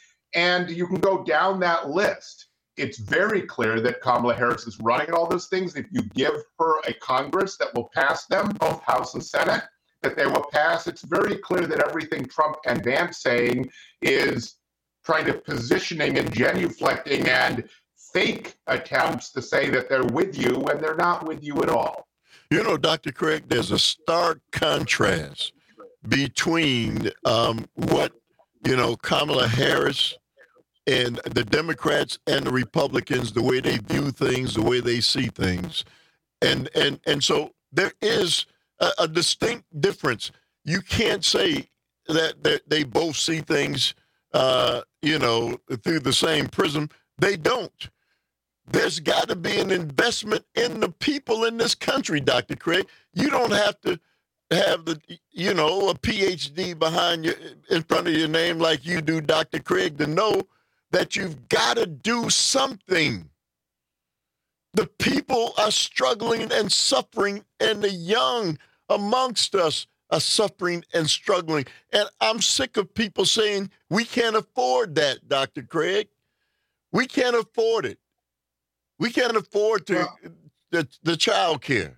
Speaker 2: And you can go down that list. It's very clear that Kamala Harris is running all those things. If you give her a Congress that will pass them, both House and Senate, that they will pass, it's very clear that everything Trump and Vance saying is trying to positioning and genuflecting and fake attempts to say that they're with you when they're not with you at all.
Speaker 16: You know, Doctor Craig, there's a stark contrast between um, what, you know, Kamala Harris and the Democrats and the Republicans, the way they view things, the way they see things. And and and so there is a, a distinct difference. You can't say that, that they both see things, uh, you know, through the same prism. They don't. There's got to be an investment in the people in this country, Doctor Craig. You don't have to have the, you know, a P H D behind you, in front of your name like you do, Doctor Craig, to know that you've got to do something. The people are struggling and suffering, and the young amongst us are suffering and struggling. And I'm sick of people saying we can't afford that, Doctor Craig. We can't afford it. We can't afford to well, the, the child care.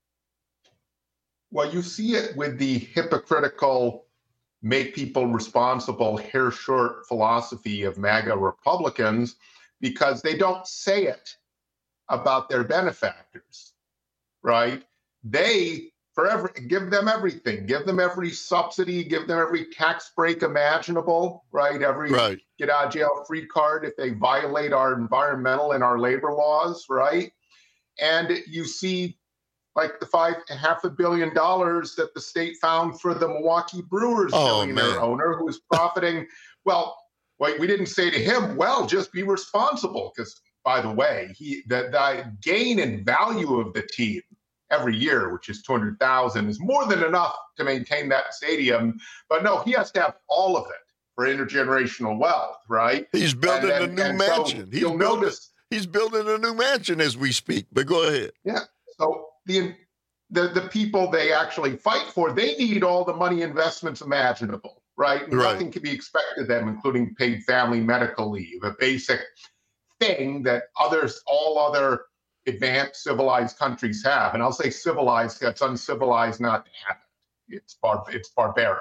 Speaker 2: Well, you see it with the hypocritical make people responsible, hair short philosophy of MAGA Republicans, because they don't say it about their benefactors, right? They forever give them everything, give them every subsidy, give them every tax break imaginable, right? Every right. get out of jail free card if they violate our environmental and our labor laws, right? And you see like the five half a billion dollars that the state found for the Milwaukee Brewers
Speaker 16: oh,
Speaker 2: billionaire
Speaker 16: man.
Speaker 2: owner who was profiting. Well, wait, we didn't say to him, well, just be responsible, because by the way, he the, the gain in value of the team every year, which is two hundred thousand, is more than enough to maintain that stadium. But no, he has to have all of it for intergenerational wealth, right?
Speaker 16: He's building and, and, a new mansion. So he's
Speaker 2: you'll
Speaker 16: building,
Speaker 2: notice
Speaker 16: he's building a new mansion as we speak. But go ahead.
Speaker 2: Yeah. So the the the people they actually fight for, they need all the money investments imaginable, right? right? Nothing can be expected of them, including paid family medical leave, a basic thing that others, all other advanced civilized countries have. And I'll say civilized, that's uncivilized not to have it. It's bar, it's barbaric.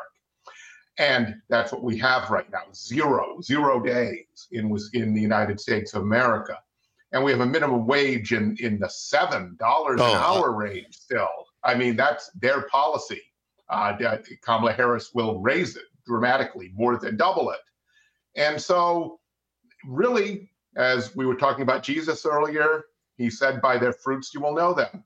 Speaker 2: And that's what we have right now. Zero, zero days in was in the United States of America. And we have a minimum wage in, in the seven dollars oh, an hour range still. I mean, that's their policy. Uh, Kamala Harris will raise it dramatically, more than double it. And so really, as we were talking about Jesus earlier, he said, by their fruits you will know them.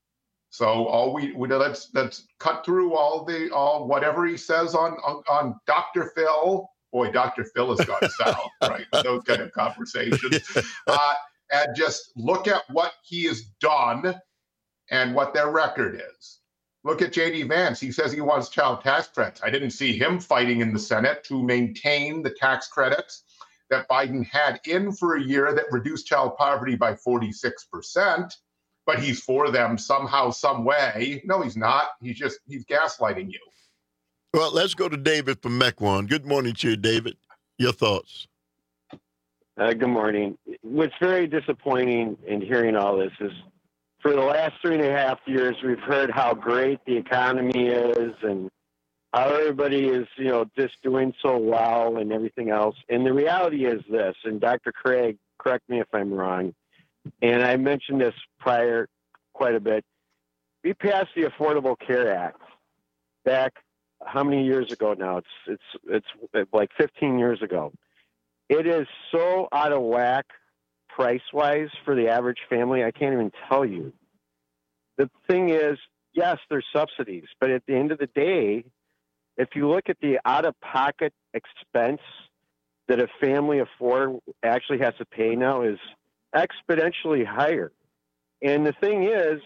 Speaker 2: So all we, we let's let's cut through all the all whatever he says on on, on Doctor Phil. Boy, Doctor Phil has gone south, right? Those kind of conversations. Uh, and just look at what he has done and what their record is. Look at J D Vance. He says he wants child tax credits. I didn't see him fighting in the Senate to maintain the tax credits that Biden had in for a year that reduced child poverty by forty-six percent, but he's for them somehow, some way. No, he's not. He's just, he's gaslighting you.
Speaker 16: Well, let's go to David from Mequon. Good morning to you, David. Your thoughts?
Speaker 7: Uh, good morning. What's very disappointing in hearing all this is for the last three and a half years, we've heard how great the economy is and how everybody is, you know, just doing so well and everything else. And the reality is this, and Doctor Craig, correct me if I'm wrong, and I mentioned this prior quite a bit. We passed the Affordable Care Act back how many years ago now? It's it's it's like fifteen years ago. It is so out of whack price-wise for the average family, I can't even tell you. The thing is, yes, there's subsidies, but at the end of the day, if you look at the out-of-pocket expense that a family of four actually has to pay now is exponentially higher. And the thing is,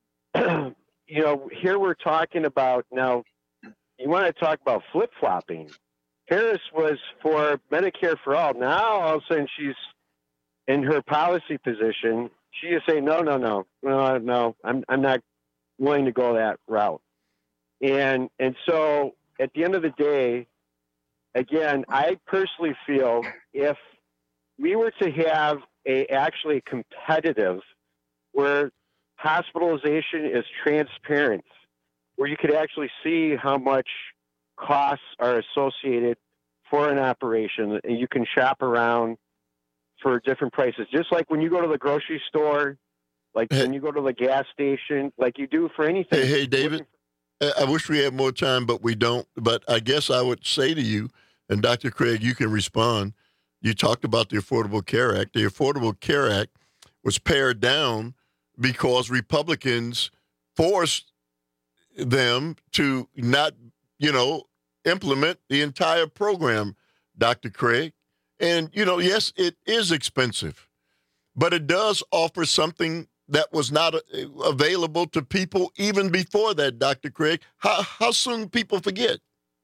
Speaker 7: you know, here we're talking about now, you want to talk about flip-flopping. Harris was for Medicare for all. Now, all of a sudden, she's in her policy position. She is saying, no, no, no, no, no, I'm, I'm not willing to go that route. And, and so at the end of the day, again, I personally feel if we were to have a actually competitive where hospitalization is transparent, where you could actually see how much costs are associated for an operation, and you can shop around for different prices. Just like when you go to the grocery store, like hey. when you go to the gas station, like you do for anything.
Speaker 16: Hey, hey David, I wish we had more time, but we don't. But I guess I would say to you, and Doctor Craig, you can respond. You talked about the Affordable Care Act. The Affordable Care Act was pared down because Republicans forced them to not, you know, implement the entire program, Doctor Craig. And, you know, yes, it is expensive, but it does offer something that was not available to people even before that, Doctor Craig. How, how soon people forget?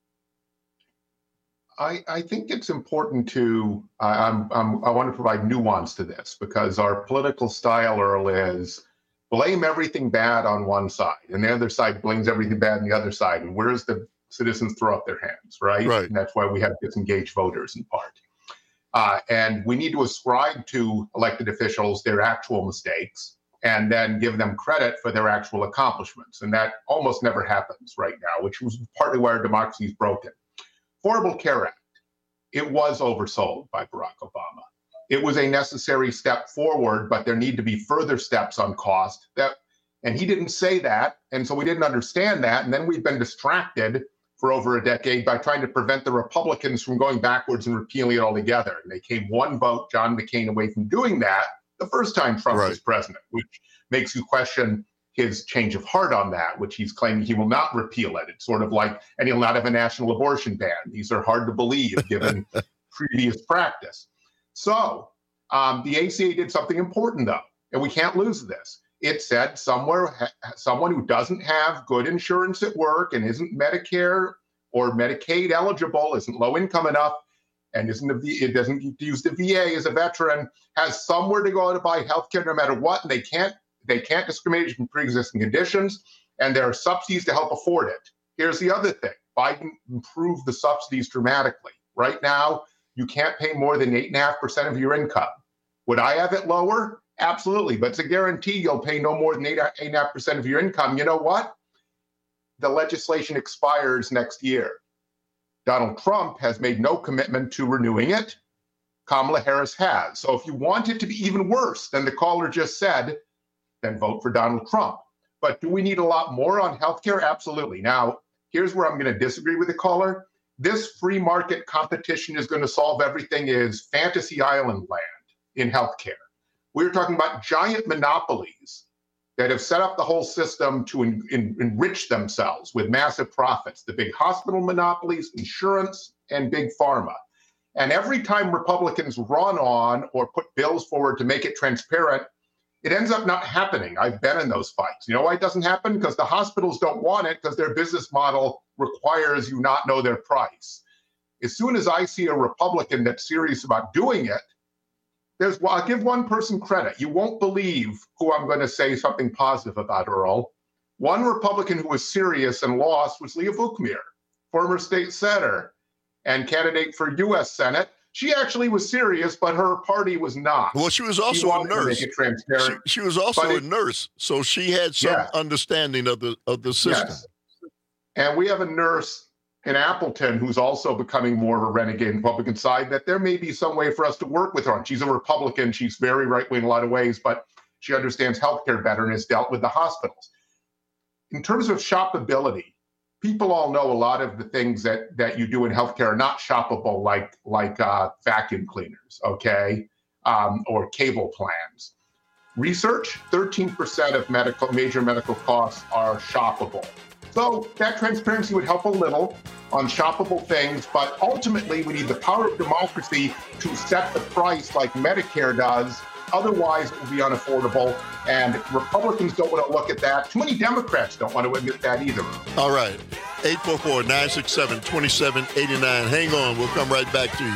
Speaker 2: I, I think it's important to, I, I'm, I'm, I want to provide nuance to this, because our political style, Earl, is blame everything bad on one side, and the other side blames everything bad on the other side. And where does the citizens throw up their hands, right?
Speaker 16: Right.
Speaker 2: And that's why we have disengaged voters in part. Uh, and we need to ascribe to elected officials their actual mistakes and then give them credit for their actual accomplishments. And that almost never happens right now, which was partly why our democracy is broken. Affordable Care Act, it was oversold by Barack Obama. It was a necessary step forward, but there need to be further steps on cost. That, and he didn't say that, and so we didn't understand that. And then we've been distracted for over a decade by trying to prevent the Republicans from going backwards and repealing it altogether. And they came one vote, John McCain, away from doing that the first time Trump right. was president, which makes you question his change of heart on that, which he's claiming he will not repeal it. It's sort of like, and he'll not have a national abortion ban. These are hard to believe given previous practice. So um, the A C A did something important, though, and we can't lose this. It said somewhere, ha- someone who doesn't have good insurance at work and isn't Medicare or Medicaid eligible, isn't low income enough, and isn't a v- it doesn't use the V A as a veteran, has somewhere to go to buy health care no matter what, and they can't They can't discriminate from pre-existing conditions, and there are subsidies to help afford it. Here's the other thing. Biden improved the subsidies dramatically. Right now, you can't pay more than eight point five percent of your income. Would I have it lower? Absolutely, but it's a guarantee you'll pay no more than eight point five percent of your income. You know what? The legislation expires next year. Donald Trump has made no commitment to renewing it. Kamala Harris has. So if you want it to be even worse than the caller just said, then vote for Donald Trump. But do we need a lot more on healthcare? Absolutely. Now, here's where I'm going to disagree with the caller. This free market competition is going to solve everything is fantasy island land in healthcare. We're talking about giant monopolies that have set up the whole system to en- en- enrich themselves with massive profits. The big hospital monopolies, insurance, and big pharma. And every time Republicans run on or put bills forward to make it transparent, it ends up not happening. I've been in those fights. You know why it doesn't happen? Because the hospitals don't want it, because their business model requires you not know their price. As soon as I see a Republican that's serious about doing it, there's, well, I'll give one person credit. You won't believe who I'm going to say something positive about, Earl. One Republican who was serious and lost was Leah Vukmir, former state senator and candidate for U S Senate. She actually was serious, but her party was not.
Speaker 16: Well, she was also
Speaker 2: she
Speaker 16: a nurse.
Speaker 2: She,
Speaker 16: she was also
Speaker 2: it,
Speaker 16: a nurse, so she had some yeah. understanding of the of the system.
Speaker 2: Yes. And we have a nurse in Appleton who's also becoming more of a renegade in the Republican side, that there may be some way for us to work with her on. She's a Republican. She's very right-wing in a lot of ways, but she understands healthcare better and has dealt with the hospitals. In terms of shoppability, people all know a lot of the things that, that you do in healthcare are not shoppable, like like uh, vacuum cleaners, okay, um, or cable plans. Research: thirteen percent of medical major medical costs are shoppable. So that transparency would help a little on shoppable things, but ultimately we need the power of democracy to set the price like Medicare does. Otherwise, it will be unaffordable, and Republicans don't want to look at that. Too many Democrats don't want to admit that either.
Speaker 16: All right. eight four four, nine six seven, two seven eight nine. Hang on. We'll come right back to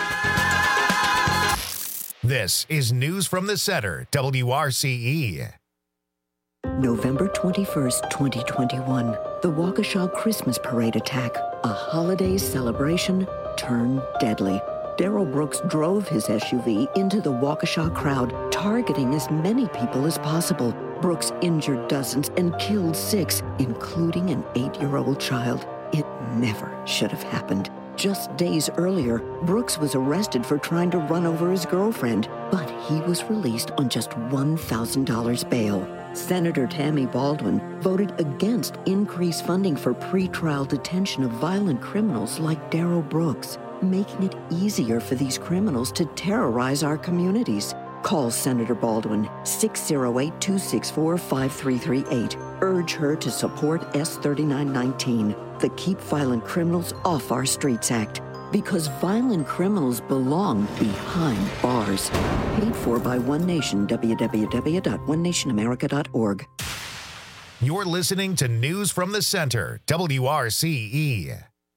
Speaker 1: you. This is News from the Center, W R C E.
Speaker 25: November twenty-first, twenty twenty-one. The Waukesha Christmas Parade attack. A holiday celebration turned deadly. Darrell Brooks drove his S U V into the Waukesha crowd, targeting as many people as possible. Brooks injured dozens and killed six, including an eight-year-old child. It never should have happened. Just days earlier, Brooks was arrested for trying to run over his girlfriend, but he was released on just one thousand dollars bail. Senator Tammy Baldwin voted against increased funding for pretrial detention of violent criminals like Darrell Brooks, making it easier for these criminals to terrorize our communities. Call Senator Baldwin, six oh eight, two six four, five three three eight. Urge her to support S thirty-nine nineteen, the Keep Violent Criminals Off Our Streets Act. Because violent criminals belong behind bars. Paid for by One Nation, w w w dot one nation america dot org.
Speaker 1: You're listening to News from the Center, W R C E.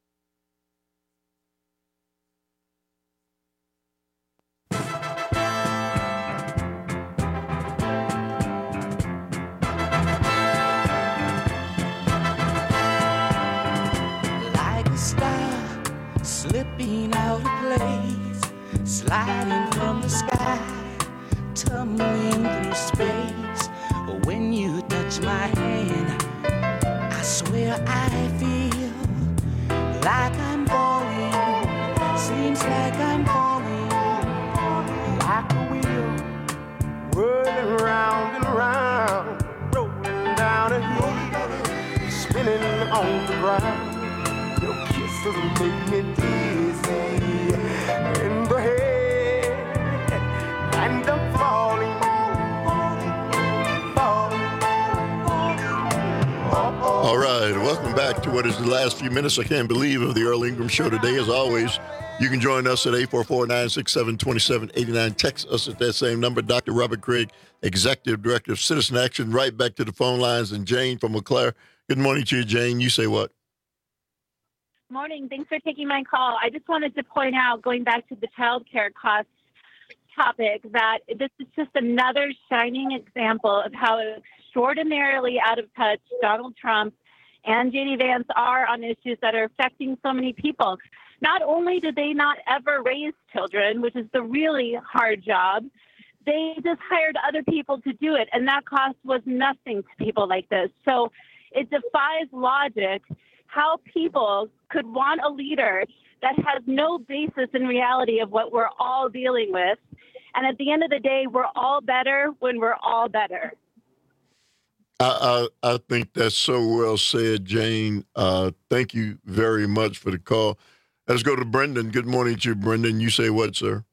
Speaker 8: Like a star slipping out of place, sliding from the sky, tumbling through space. When you touch my hand, I swear I feel like I'm falling. Seems like I'm falling, like a wheel, whirling round and round, rolling down a hill, spinning on the ground. Your kisses make me dizzy in the head, and I'm falling.
Speaker 16: All right, welcome back to what is the last few minutes, I can't believe, of the Earl Ingram Show today. As always, you can join us at eight four four, nine six seven, two seven eight nine. Text us at that same number. Doctor Robert Craig, Executive Director of Citizen Action. Right back to the phone lines. And Jane from Eau Claire. Good morning to you, Jane. You say what?
Speaker 10: Morning. Thanks for taking my call. I just wanted to point out, going back to the child care costs topic, that this is just another shining example of how extraordinarily out of touch Donald Trump and J D Vance are on issues that are affecting so many people. Not only did they not ever raise children, which is the really hard job, they just hired other people to do it, and that cost was nothing to people like this. So it defies logic how people could want a leader that has no basis in reality of what we're all dealing with. And at the end of the day, we're all better when we're all better.
Speaker 16: I, I, I think that's so well said, Jane. Uh, thank you very much for the call. Let's go to Brendan. Good morning to you, Brendan. You say what, sir?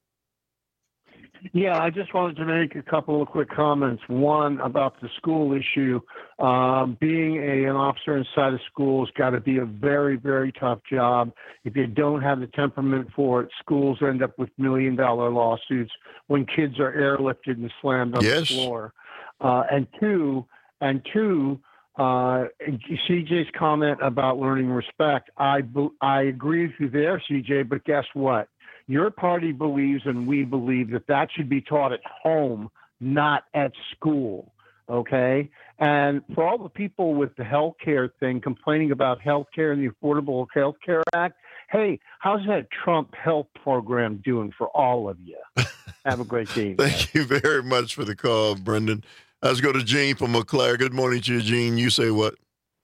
Speaker 11: Yeah, I just wanted to make a couple of quick comments. One, about the school issue. Um, being a, an officer inside a school has got to be a very, very tough job. If you don't have the temperament for it, schools end up with million-dollar lawsuits when kids are airlifted and slammed on
Speaker 16: yes.
Speaker 11: the floor. Uh, and two, and two, uh, C J's comment about learning respect, I, I agree with you there, C J, but guess what? Your party believes, and we believe, that that should be taught at home, not at school, okay? And for all the people with the health care thing complaining about health care and the Affordable Health Care Act, hey, how's that Trump health program doing for all of you? Have a great day.
Speaker 16: Thank you very much for the call, Brendan. Let's go to Jean from Eau Claire. Good morning to you, Jean. You say what?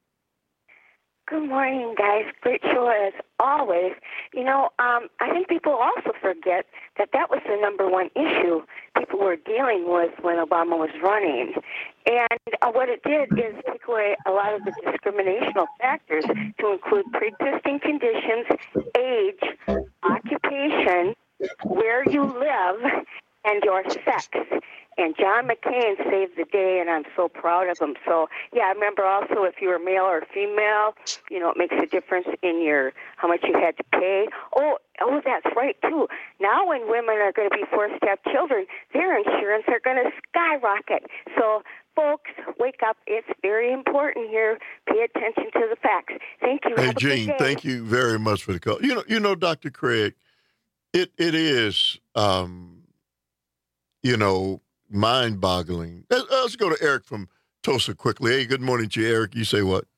Speaker 12: Good morning, guys. Great show as always. You know, um, I think people also forget that that was the number one issue people were dealing with when Obama was running. And uh, what it did is take away a lot of the discriminational factors to include pre-existing conditions, age, occupation, where you live, and your sex. And John McCain saved the day, and I'm so proud of him. So, yeah, I remember also if you were male or female, you know, it makes a difference in your how much you had to pay. Oh, oh, that's right, too. Now when women are going to be forced to have children, their insurance are going to skyrocket. So, folks, wake up. It's very important here. Pay attention to the facts. Thank you.
Speaker 16: Hey,
Speaker 12: Have a
Speaker 16: Jean,
Speaker 12: good day.
Speaker 16: thank you very much for the call. You know, you know, Doctor Craig, it it is, um, you know, mind-boggling. Let's go to Eric from Tulsa quickly. Hey, good morning to you, Eric. You say what?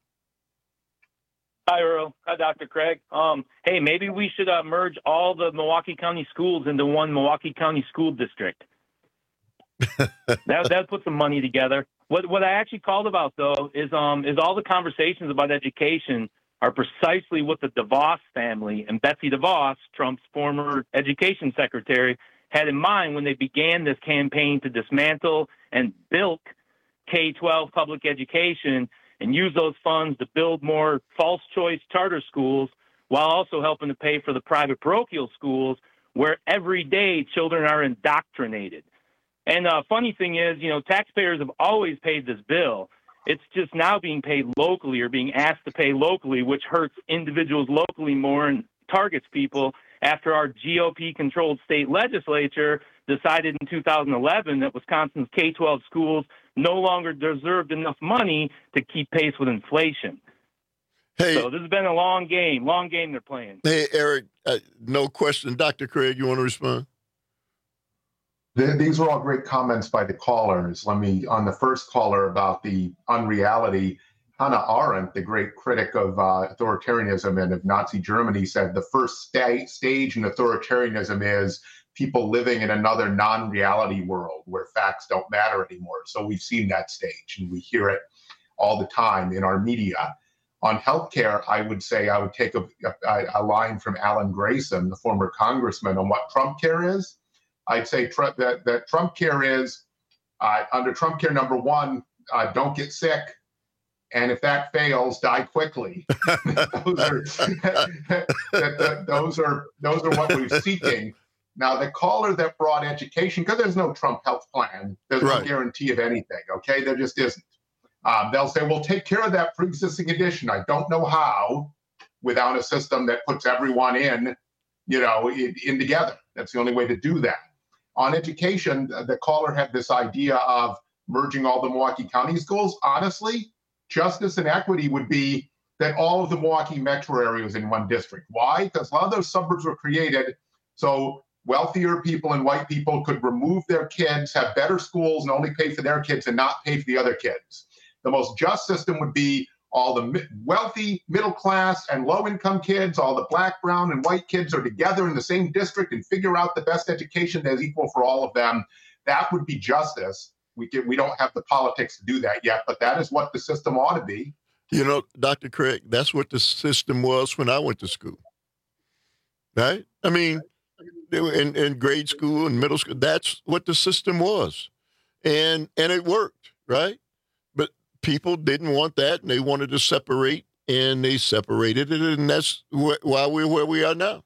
Speaker 13: Hi, Earl. Hi, Doctor Craig. Um, hey, maybe we should uh, merge all the Milwaukee County schools into one Milwaukee County school district. that that put some money together. What what I actually called about though is um is all the conversations about education are precisely what the DeVos family and Betsy DeVos, Trump's former education secretary, had in mind when they began this campaign to dismantle and bilk K twelve public education and use those funds to build more false choice charter schools while also helping to pay for the private parochial schools where every day children are indoctrinated. And the uh, funny thing is, you know, taxpayers have always paid this bill. It's just now being paid locally or being asked to pay locally, which hurts individuals locally more and targets people after our G O P-controlled state legislature decided in two thousand eleven that Wisconsin's K twelve schools no longer deserved enough money to keep pace with inflation.
Speaker 16: Hey,
Speaker 13: so this has been a long game, long game they're playing.
Speaker 16: Hey, Eric, uh, no question. Doctor Craig, you want to respond?
Speaker 2: These are all great comments by the callers. Let me, on the first caller about the unreality, Hannah Arendt, the great critic of uh, authoritarianism and of Nazi Germany, said the first sta- stage in authoritarianism is people living in another non-reality world where facts don't matter anymore. So we've seen that stage, and we hear it all the time in our media. On healthcare, I would say I would take a, a, a line from Alan Grayson, the former congressman, on what Trump care is. I'd say tr- that, that Trump care is, uh, under Trump care, number one, uh, don't get sick. And if that fails, die quickly. those, are, that, that, those, are, those are what we're seeking. Now, the caller that brought education, because there's no Trump health plan, there's right. no guarantee of anything, okay? There just isn't. Um, they'll say, we'll take care of that pre-existing condition. I don't know how without a system that puts everyone in, you know, in, in together. That's the only way to do that. On education, the caller had this idea of merging all the Milwaukee County schools. Honestly, justice and equity would be that all of the Milwaukee metro area was in one district. Why? Because a lot of those suburbs were created so wealthier people and white people could remove their kids, have better schools, and only pay for their kids and not pay for the other kids. The most just system would be all the wealthy, middle class, and low-income kids, all the black, brown, and white kids are together in the same district and figure out the best education that is equal for all of them. That would be justice. We can, we don't have the politics to do that yet, but that is what the system ought to be.
Speaker 16: You know, Doctor Craig, that's what the system was when I went to school, right? I mean, in, in grade school and middle school, that's what the system was, and and it worked, right? But people didn't want that, and they wanted to separate, and they separated it, and that's wh- why we're where we are now.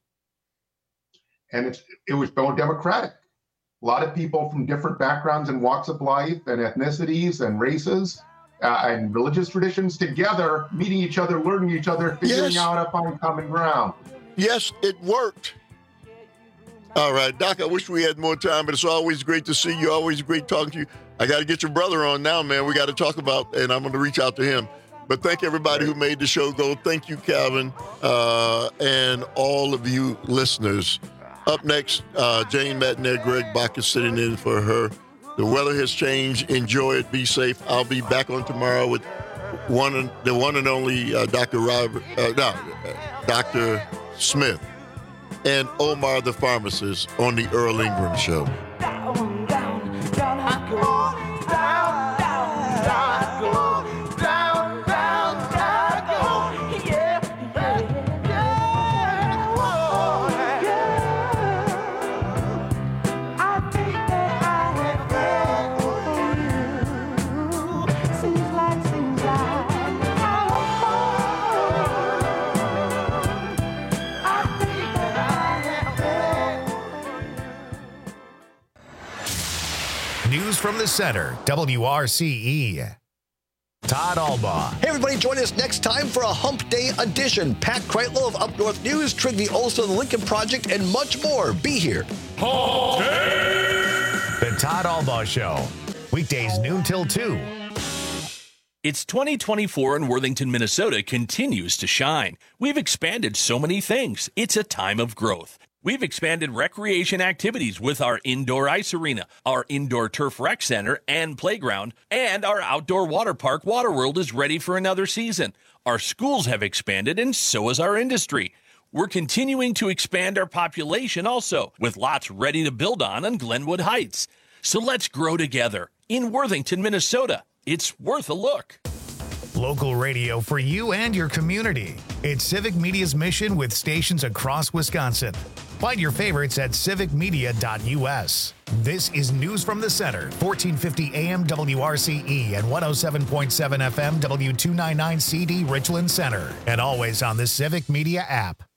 Speaker 2: And it's, it was more democratic. A lot of people from different backgrounds and walks of life and ethnicities and races uh, and religious traditions together, meeting each other, learning each other, figuring
Speaker 16: yes.
Speaker 2: out up on common ground.
Speaker 16: Yes, it worked. All right, Doc, I wish we had more time, but it's always great to see you. Always great talking to you. I got to get your brother on now, man. We got to talk about, and I'm going to reach out to him. But thank everybody who made the show go. Thank you, Calvin, uh, and all of you listeners. Up next, uh, Jane Matner, Greg Bach is sitting in for her. The weather has changed. Enjoy it. Be safe. I'll be back on tomorrow with one and, the one and only uh, Doctor Robert, uh, no, uh, Doctor Smith. And Omar the pharmacist on the Earl Ingram Show.
Speaker 8: Down, down, down I go. Down, down, down I go. Down, down, down I go. Yeah, yeah, yeah. Oh, yeah. I think that I have fallen for you. Seems like, seems like I think that I have
Speaker 1: News from the Center, W R C E. Todd Albaugh.
Speaker 14: Hey, everybody, join us next time for a Hump Day edition. Pat Kreitlow of Up North News, Trygve Olson of the Lincoln Project, and much more. Be here.
Speaker 1: Hump Day! The Todd Albaugh Show. Weekdays noon till two.
Speaker 15: It's twenty twenty-four and Worthington, Minnesota continues to shine. We've expanded so many things. It's a time of growth. We've expanded recreation activities with our indoor ice arena, our indoor turf rec center and playground, and our outdoor water park, Waterworld, is ready for another season. Our schools have expanded, and so has our industry. We're continuing to expand our population also, with lots ready to build on on Glenwood Heights. So let's grow together in Worthington, Minnesota. It's worth a look.
Speaker 1: Local radio for you and your community. It's Civic Media's mission with stations across Wisconsin. Find your favorites at civic media dot U S. This is News from the Center, fourteen fifty A M W R C E and one oh seven point seven F M W two ninety-nine C D Richland Center, and always on the Civic Media app.